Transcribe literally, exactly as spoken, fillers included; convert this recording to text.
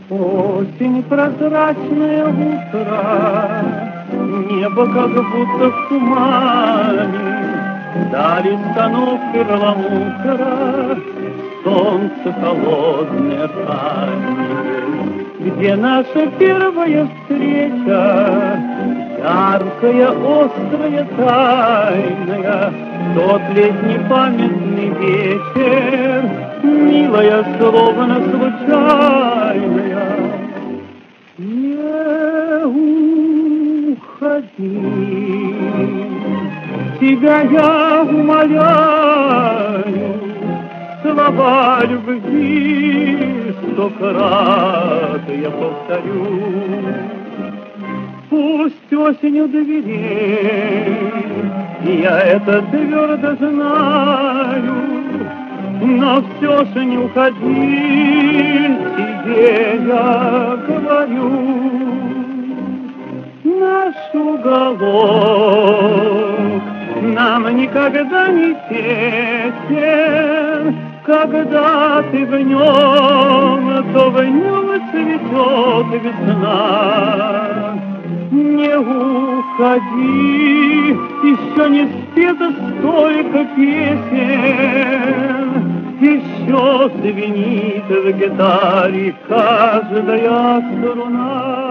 Осень, прозрачное утро, небо как будто в тумане, дали станов перламутра, солнце холодное тайное. Где наша первая встреча, яркая, острая, тайная, тот летний памятный вечер, милая, словно случайная. Не уходи, тебя я умоляю, слова любви сто крат я повторю. Пусть осень у дверей, я это твердо знаю, но все же не уходи, тебе я говорю. Наш уголок нам никогда не тесен, когда ты в нем, то в нем цветет весна. Не уходи, еще не спето столько песен, еще звенит в гитаре каждая струна.